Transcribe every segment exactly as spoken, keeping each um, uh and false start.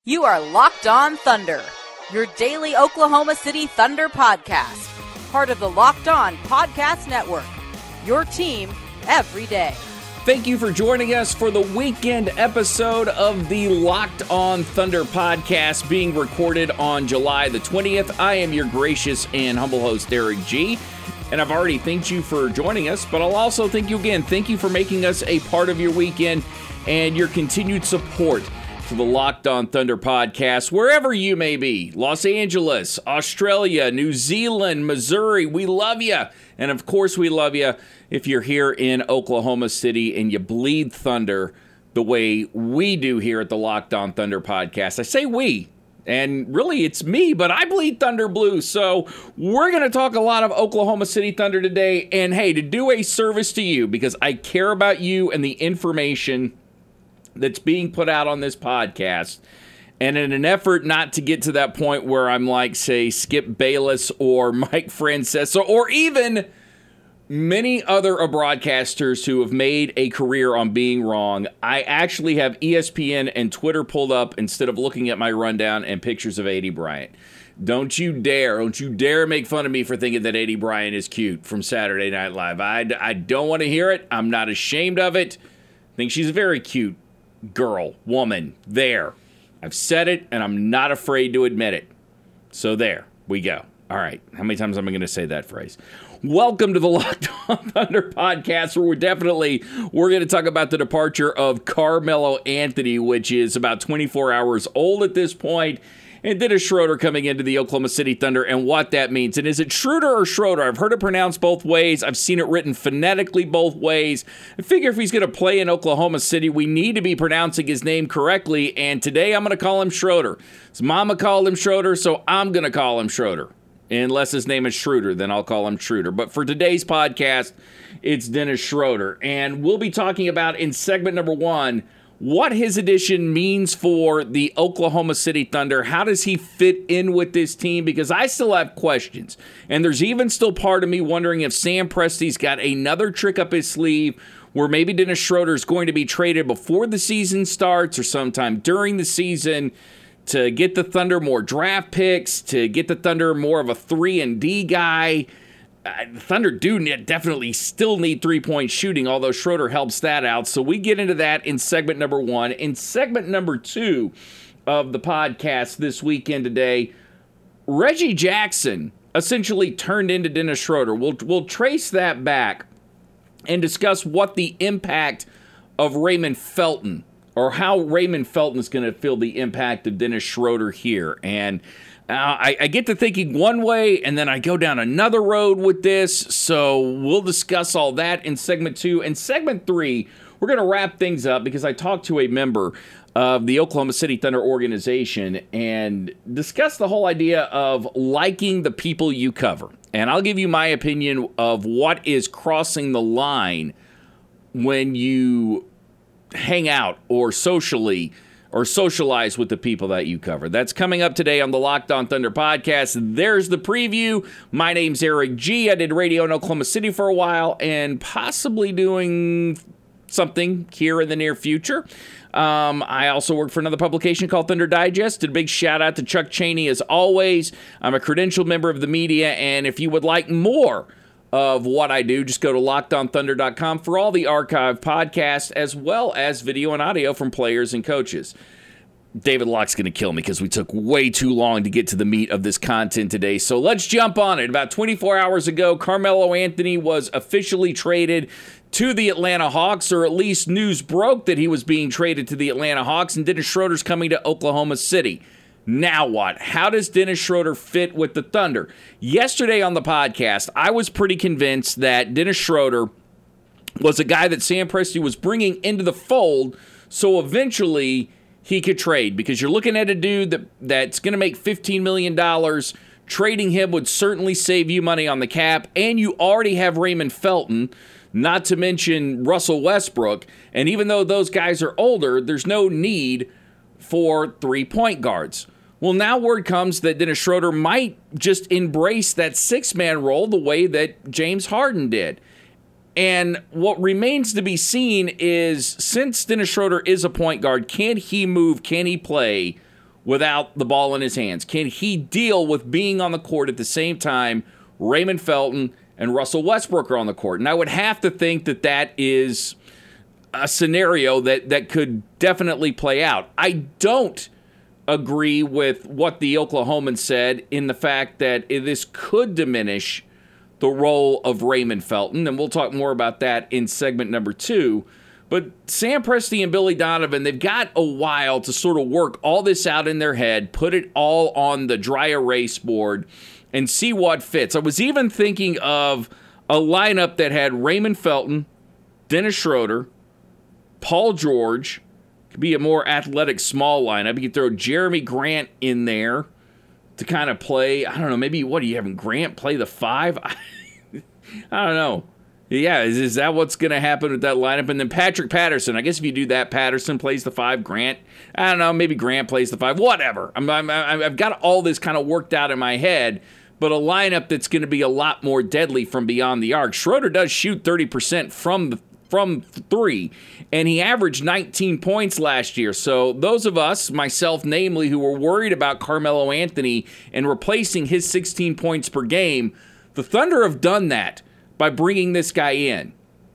You are Locked On Thunder, your daily Oklahoma City Thunder podcast. Part of the Locked On Podcast Network, your team every day. Thank you for joining us for the weekend episode of the Locked On Thunder podcast being recorded on July the twentieth. I am your gracious and humble host, Eric G., and I've already thanked you for joining us, but I'll also thank you again. Thank you for making us a part of your weekend and your continued support for the Locked On Thunder podcast, wherever you may be. Los Angeles, Australia, New Zealand, Missouri, we love you. And of course we love you if you're here in Oklahoma City and you bleed Thunder the way we do here at the Locked On Thunder podcast. I say we, and really it's me, but I bleed Thunder blue. So we're going to talk a lot of Oklahoma City Thunder today. And hey, to do a service to you, because I care about you and the information that's being put out on this podcast, and in an effort not to get to that point where I'm like, say, Skip Bayless or Mike Francesa, or even many other broadcasters who have made a career on being wrong, I actually have E S P N and Twitter pulled up instead of looking at my rundown and pictures of Aidy Bryant. Don't you dare, don't you dare make fun of me for thinking that Aidy Bryant is cute from Saturday Night Live. I, I don't want to hear it. I'm not ashamed of it. I think she's very cute. Girl, woman, there. I've said it, and I'm not afraid to admit it. So there we go. All right, how many times am I going to say that phrase? Welcome to the Locked On Thunder podcast, where we're definitely, we're going to talk about the departure of Carmelo Anthony, which is about twenty-four hours old at this point, and Dennis Schroeder coming into the Oklahoma City Thunder and what that means. And is it Schroeder or Schroeder? I've heard it pronounced both ways. I've seen it written phonetically both ways. I figure if he's going to play in Oklahoma City, we need to be pronouncing his name correctly. And today I'm going to call him Schroeder. His mama called him Schroeder, so I'm going to call him Schroeder. Unless his name is Schroeder, then I'll call him Schroeder. But for today's podcast, it's Dennis Schroeder. And we'll be talking about in segment number one, what his addition means for the Oklahoma City Thunder. How does he fit in with this team? Because I still have questions. And there's even still part of me wondering if Sam Presti's got another trick up his sleeve where maybe Dennis Schroeder is going to be traded before the season starts or sometime during the season to get the Thunder more draft picks, to get the Thunder more of a three and D guy. Uh, the Thunder do need, definitely still need three-point shooting, although Schroeder helps that out. So we get into that in segment number one. In segment number two of the podcast this weekend today, Reggie Jackson essentially turned into Dennis Schroeder. We'll, we'll trace that back and discuss what the impact of Raymond Felton, or how Raymond Felton is going to feel the impact of Dennis Schroeder here. And Uh, I, I get to thinking one way, and then I go down another road with this, so we'll discuss all that in segment two. In segment three, we're going to wrap things up because I talked to a member of the Oklahoma City Thunder organization and discuss the whole idea of liking the people you cover. And I'll give you my opinion of what is crossing the line when you hang out or socially or socialize with the people that you cover. That's coming up today on the Locked On Thunder podcast. There's the preview. My name's Eric G. I did radio in Oklahoma City for a while and possibly doing something here in the near future. Um, I also work for another publication called Thunder Digest. And a big shout out to Chuck Cheney as always. I'm a credentialed member of the media, and if you would like more of what I do, just go to locked on thunder dot com for all the archived podcasts as well as video and audio from players and coaches. David Locke's going to kill me because we took way too long to get to the meat of this content today. So let's jump on it. About twenty-four hours ago, Carmelo Anthony was officially traded to the Atlanta Hawks, or at least news broke that he was being traded to the Atlanta Hawks, and Dennis Schroeder's coming to Oklahoma City. Now what? How does Dennis Schroeder fit with the Thunder? Yesterday on the podcast, I was pretty convinced that Dennis Schroeder was a guy that Sam Presti was bringing into the fold so eventually he could trade, because you're looking at a dude that, that's going to make fifteen million dollars. Trading him would certainly save you money on the cap, and you already have Raymond Felton, not to mention Russell Westbrook, and even though those guys are older, there's no need for three point guards. Well, now word comes that Dennis Schroeder might just embrace that six-man role the way that James Harden did. And what remains to be seen is, since Dennis Schroeder is a point guard, can he move, can he play without the ball in his hands? Can he deal with being on the court at the same time Raymond Felton and Russell Westbrook are on the court? And I would have to think that that is a scenario that, that could definitely play out. I don't agree with what the Oklahomans said in the fact that this could diminish the role of Raymond Felton, and we'll talk more about that in segment number two. But Sam Presti and Billy Donovan, they've got a while to sort of work all this out in their head, put it all on the dry erase board, and see what fits. I was even thinking of a lineup that had Raymond Felton, Dennis Schroeder, Paul George. Could be a more athletic small lineup. You could throw Jeremy Grant in there to kind of play, I don't know, maybe, what, are you having Grant play the five? I, I don't know. Yeah, is, is that what's going to happen with that lineup? And then Patrick Patterson. I guess if you do that, Patterson plays the five. Grant, I don't know, maybe Grant plays the five. Whatever. I'm, I'm, I've got all this kind of worked out in my head, but a lineup that's going to be a lot more deadly from beyond the arc. Schroeder does shoot thirty percent from the from three, and he averaged nineteen points last year. So those of us, myself namely, who were worried about Carmelo Anthony and replacing his sixteen points per game, the Thunder have done that by bringing this guy in.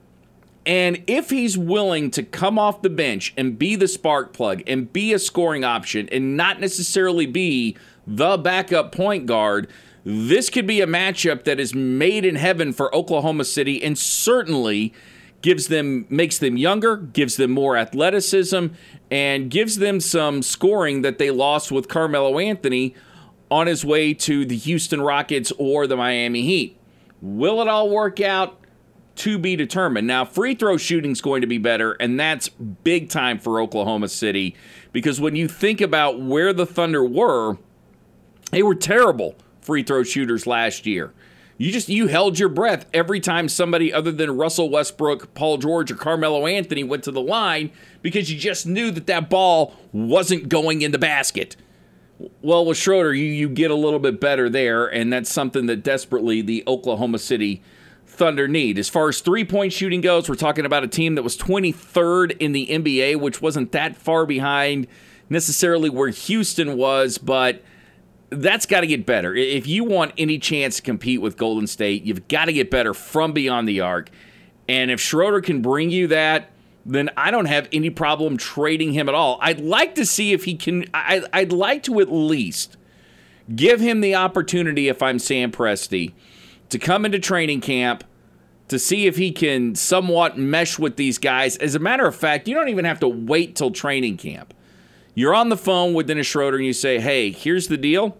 And if he's willing to come off the bench and be the spark plug and be a scoring option and not necessarily be the backup point guard, this could be a matchup that is made in heaven for Oklahoma City, and certainly gives them, makes them younger, gives them more athleticism, and gives them some scoring that they lost with Carmelo Anthony on his way to the Houston Rockets or the Miami Heat. Will it all work out? To be determined. Now, free throw shooting is going to be better, and that's big time for Oklahoma City, because when you think about where the Thunder were, they were terrible free throw shooters last year. You just, you held your breath every time somebody other than Russell Westbrook, Paul George, or Carmelo Anthony went to the line, because you just knew that that ball wasn't going in the basket. Well, with Schroeder, you, you get a little bit better there, and that's something that desperately the Oklahoma City Thunder need. As far as three-point shooting goes, we're talking about a team that was twenty-third in the N B A, which wasn't that far behind necessarily where Houston was, but that's got to get better. If you want any chance to compete with Golden State, you've got to get better from beyond the arc. And if Schroeder can bring you that, then I don't have any problem trading him at all. I'd like to see if he can, I, I'd like to at least give him the opportunity, if I'm Sam Presti, to come into training camp to see if he can somewhat mesh with these guys. As a matter of fact, you don't even have to wait till training camp. You're on the phone with Dennis Schroeder and you say, hey, here's the deal.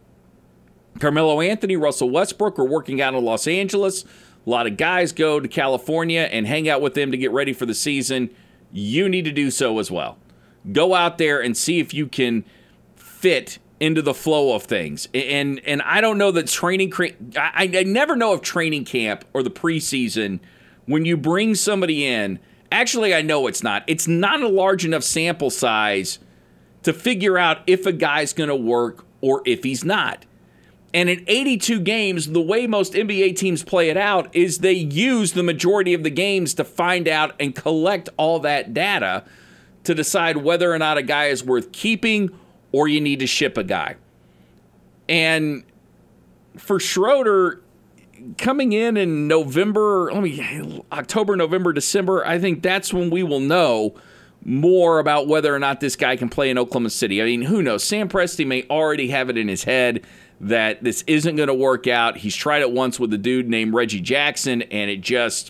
Carmelo Anthony, Russell Westbrook are working out in Los Angeles. A lot of guys go to California and hang out with them to get ready for the season. You need to do so as well. Go out there and see if you can fit into the flow of things. And and I don't know that training, I, I never know if training camp or the preseason, when you bring somebody in, actually I know it's not. It's not a large enough sample size to figure out if a guy's going to work or if he's not. And in eighty-two games, the way most N B A teams play it out is they use the majority of the games to find out and collect all that data to decide whether or not a guy is worth keeping or you need to ship a guy. And for Schroeder, coming in in November, let me, October, November, December, I think that's when we will know more about whether or not this guy can play in Oklahoma City. I mean, who knows? Sam Presti may already have it in his head that this isn't going to work out. He's tried it once with a dude named Reggie Jackson, and it just,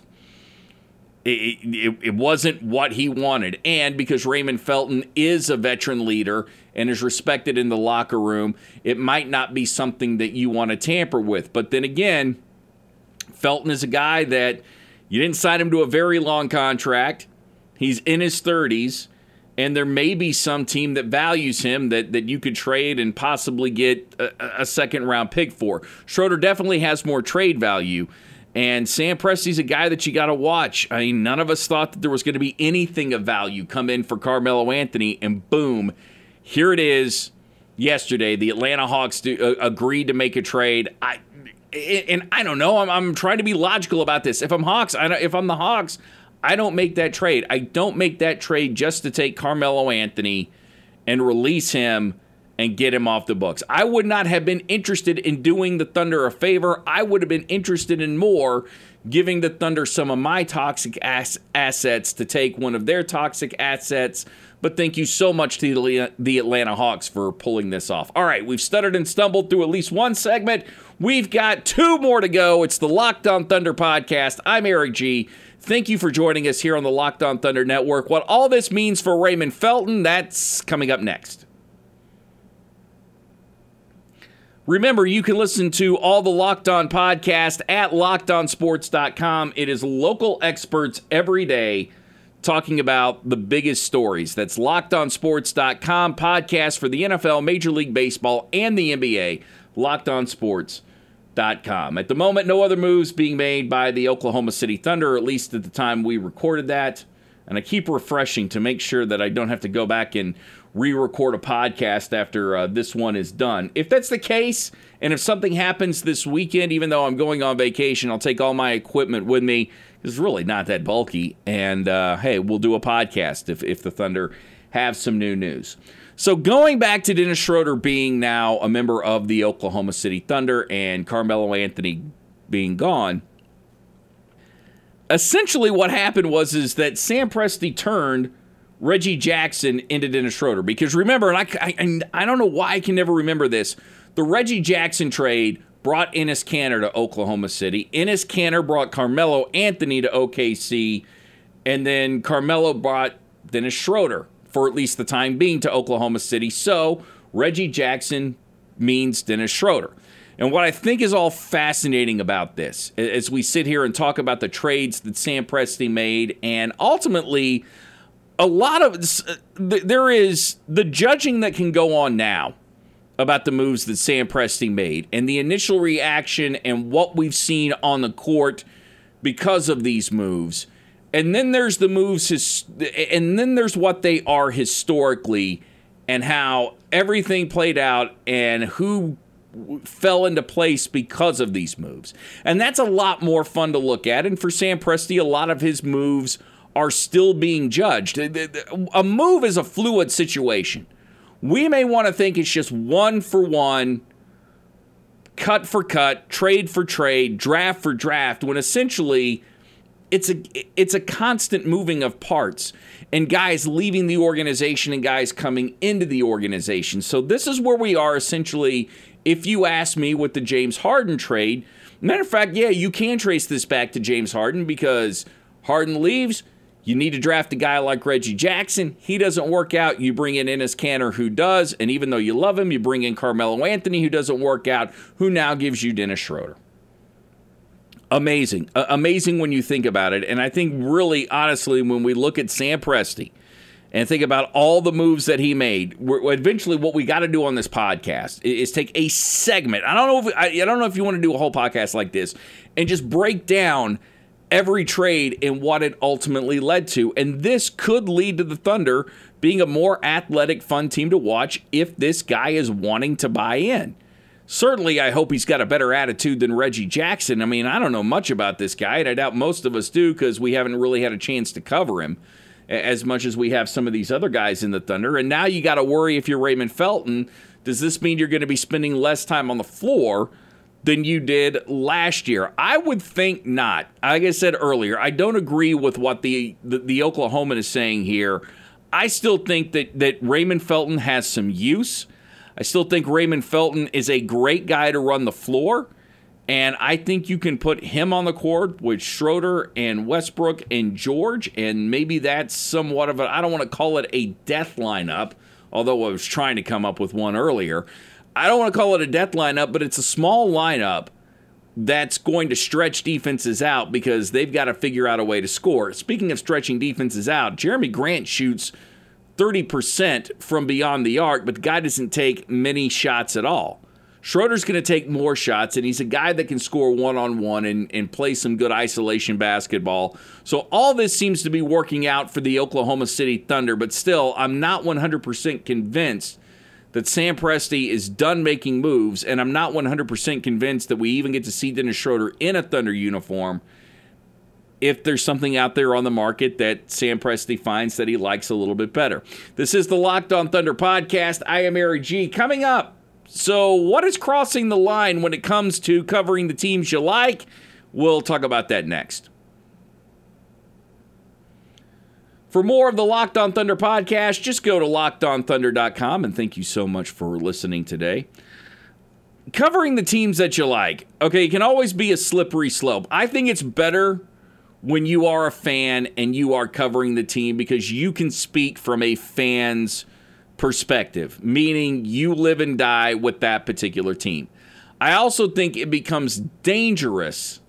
it, it, it wasn't what he wanted. And because Raymond Felton is a veteran leader and is respected in the locker room, it might not be something that you want to tamper with. But then again, Felton is a guy that you didn't sign him to a very long contract. He's in his thirties, and there may be some team that values him that, that you could trade and possibly get a, a second-round pick for. Schroeder definitely has more trade value, and Sam Presti's a guy that you got to watch. I mean, none of us thought that there was going to be anything of value come in for Carmelo Anthony, and boom, here it is yesterday. The Atlanta Hawks do, uh, agreed to make a trade. I And I don't know. I'm, I'm trying to be logical about this. If I'm Hawks, I don't, if I'm the Hawks, I don't make that trade. I don't make that trade just to take Carmelo Anthony and release him and get him off the books. I would not have been interested in doing the Thunder a favor. I would have been interested in more giving the Thunder some of my toxic ass- assets to take one of their toxic assets. But thank you so much to the, the Atlanta Hawks for pulling this off. All right, we've stuttered and stumbled through at least one segment. We've got two more to go. It's the Locked On Thunder podcast. I'm Eric G. Thank you for joining us here on the Locked On Thunder Network. What all this means for Raymond Felton, that's coming up next. Remember, you can listen to all the Locked On podcasts at locked on sports dot com. It is local experts every day talking about the biggest stories. That's locked on sports dot com, podcast for the N F L, Major League Baseball, and the N B A, locked on sports dot com. At the moment, no other moves being made by the Oklahoma City Thunder, at least at the time we recorded that. And I keep refreshing to make sure that I don't have to go back and re-record a podcast after uh, this one is done. If that's the case, and if something happens this weekend, even though I'm going on vacation, I'll take all my equipment with me. It's really not that bulky. And, uh, hey, we'll do a podcast if, if the Thunder have some new news. So going back to Dennis Schroeder being now a member of the Oklahoma City Thunder and Carmelo Anthony being gone, essentially what happened was is that Sam Presti turned Reggie Jackson into Dennis Schroeder. Because remember, and I, I, I don't know why I can never remember this, the Reggie Jackson trade brought Enes Kanter to Oklahoma City. Enes Kanter brought Carmelo Anthony to O K C. And then Carmelo brought Dennis Schroeder, for at least the time being, to Oklahoma City. So Reggie Jackson means Dennis Schroeder. And what I think is all fascinating about this, as we sit here and talk about the trades that Sam Presti made, and ultimately a lot of there is the judging that can go on now about the moves that Sam Presti made and the initial reaction and what we've seen on the court because of these moves. And then there's the moves, his, and then there's what they are historically and how everything played out and who fell into place because of these moves. And that's a lot more fun to look at. And for Sam Presti, a lot of his moves are still being judged. A move is a fluid situation. We may want to think it's just one for one, cut for cut, trade for trade, draft for draft, when essentially it's a it's a constant moving of parts and guys leaving the organization and guys coming into the organization. So this is where we are essentially, if you ask me, with the James Harden trade. Matter of fact, yeah, you can trace this back to James Harden because Harden leaves. You need to draft a guy like Reggie Jackson. He doesn't work out. You bring in Enes Kanter, who does. And even though you love him, you bring in Carmelo Anthony, who doesn't work out, who now gives you Dennis Schroeder. Amazing. Uh, amazing when you think about it. And I think really, honestly, when we look at Sam Presti and think about all the moves that he made, we're, eventually what we got to do on this podcast is, is take a segment. I don't know if I, I don't know if you want to do a whole podcast like this and just break down every trade and what it ultimately led to. And this could lead to the Thunder being a more athletic, fun team to watch if this guy is wanting to buy in. Certainly, I hope he's got a better attitude than Reggie Jackson. I mean, I don't know much about this guy, and I doubt most of us do because we haven't really had a chance to cover him as much as we have some of these other guys in the Thunder. And now you got to worry if you're Raymond Felton. Does this mean you're going to be spending less time on the floor than you did last year? I would think not. Like I said earlier, I don't agree with what the, the, the Oklahoman is saying here. I still think that, that Raymond Felton has some use. I still think Raymond Felton is a great guy to run the floor. And I think you can put him on the court with Schroeder and Westbrook and George. And maybe that's somewhat of a, I don't want to call it a death lineup, although I was trying to come up with one earlier. I don't want to call it a death lineup, but it's a small lineup that's going to stretch defenses out because they've got to figure out a way to score. Speaking of stretching defenses out, Jeremy Grant shoots thirty percent from beyond the arc, but the guy doesn't take many shots at all. Schroeder's going to take more shots, and he's a guy that can score one-on-one and, and play some good isolation basketball. So all this seems to be working out for the Oklahoma City Thunder, but still, I'm not one hundred percent convinced that Sam Presti is done making moves, and I'm not one hundred percent convinced that we even get to see Dennis Schroeder in a Thunder uniform. if there's something out there on the market that Sam Presti finds that he likes a little bit better. This is the Locked On Thunder podcast. I am Eric G. Coming up, so what is crossing the line when it comes to covering the teams you like? We'll talk about that next. For more of the Locked On Thunder podcast, just go to locked on thunder dot com, and thank you so much for listening today. Covering the teams that you like, okay, it can always be a slippery slope. I think it's better when you are a fan and you are covering the team because you can speak from a fan's perspective, meaning you live and die with that particular team. I also think it becomes dangerous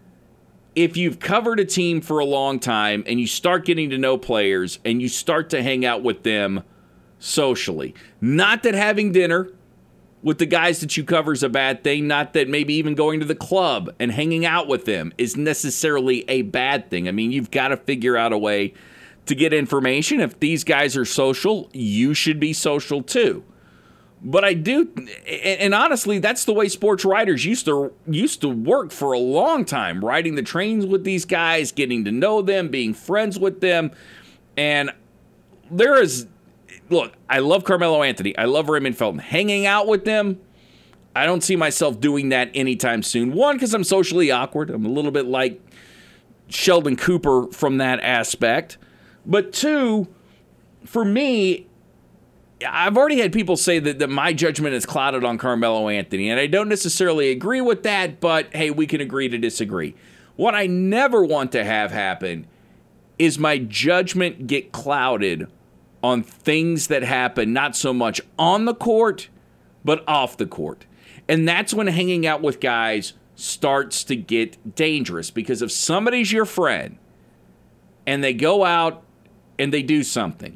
if you've covered a team for a long time and you start getting to know players and you start to hang out with them socially. Not that having dinner with the guys that you cover is a bad thing. Not that maybe even going to the club and hanging out with them is necessarily a bad thing. I mean, you've got to figure out a way to get information. If these guys are social, you should be social too. But I do, and honestly, that's the way sports writers used to used to work for a long time, riding the trains with these guys, getting to know them, being friends with them. And there is, look, I love Carmelo Anthony. I love Raymond Felton. Hanging out with them, I don't see myself doing that anytime soon. One, because I'm socially awkward. I'm a little bit like Sheldon Cooper from that aspect. But two, for me, I've already had people say that, that my judgment is clouded on Carmelo Anthony, and I don't necessarily agree with that, but hey, we can agree to disagree. What I never want to have happen is my judgment get clouded on things that happen not so much on the court, but off the court. And that's when hanging out with guys starts to get dangerous, because if somebody's your friend and they go out and they do something,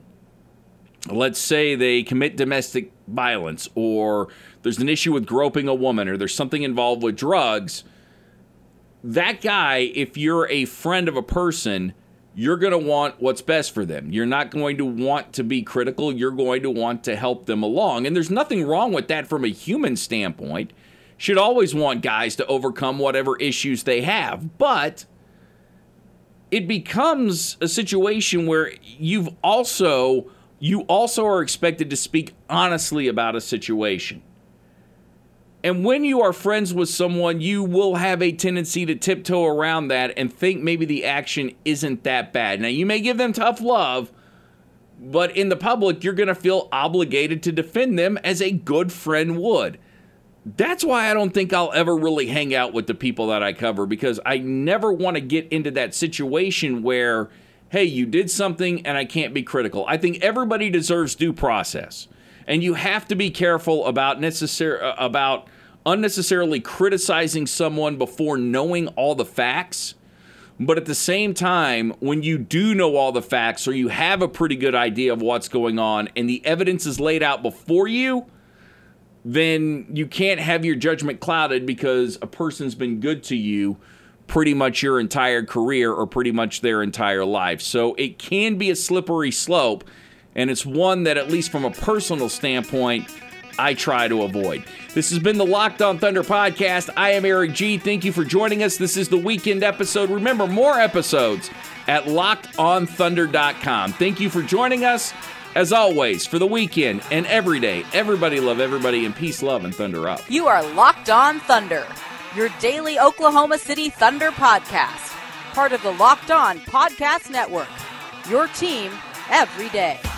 let's say they commit domestic violence, or there's an issue with groping a woman, or there's something involved with drugs, that guy, if you're a friend of a person, you're going to want what's best for them. You're not going to want to be critical. You're going to want to help them along. And there's nothing wrong with that from a human standpoint. Should always want guys to overcome whatever issues they have. But it becomes a situation where you've also... you also are expected to speak honestly about a situation. And when you are friends with someone, you will have a tendency to tiptoe around that and think maybe the action isn't that bad. Now, you may give them tough love, but in the public, you're going to feel obligated to defend them as a good friend would. That's why I don't think I'll ever really hang out with the people that I cover, because I never want to get into that situation where, hey, you did something and I can't be critical. I think everybody deserves due process. And you have to be careful about necessar- about unnecessarily criticizing someone before knowing all the facts. But at the same time, when you do know all the facts, or you have a pretty good idea of what's going on and the evidence is laid out before you, then you can't have your judgment clouded because a person's been good to you pretty much your entire career or pretty much their entire life. So it can be a slippery slope, and it's one that, at least from a personal standpoint, I try to avoid. This has been the Locked On Thunder podcast. I am Eric G. Thank you for joining us. This is the weekend episode. Remember, more episodes at locked on thunder dot com. Thank you for joining us. As always, for the weekend and every day, everybody love everybody, and peace, love, and thunder up. You are Locked On Thunder, your daily Oklahoma City Thunder podcast. Part of the Locked On Podcast Network, your team every day.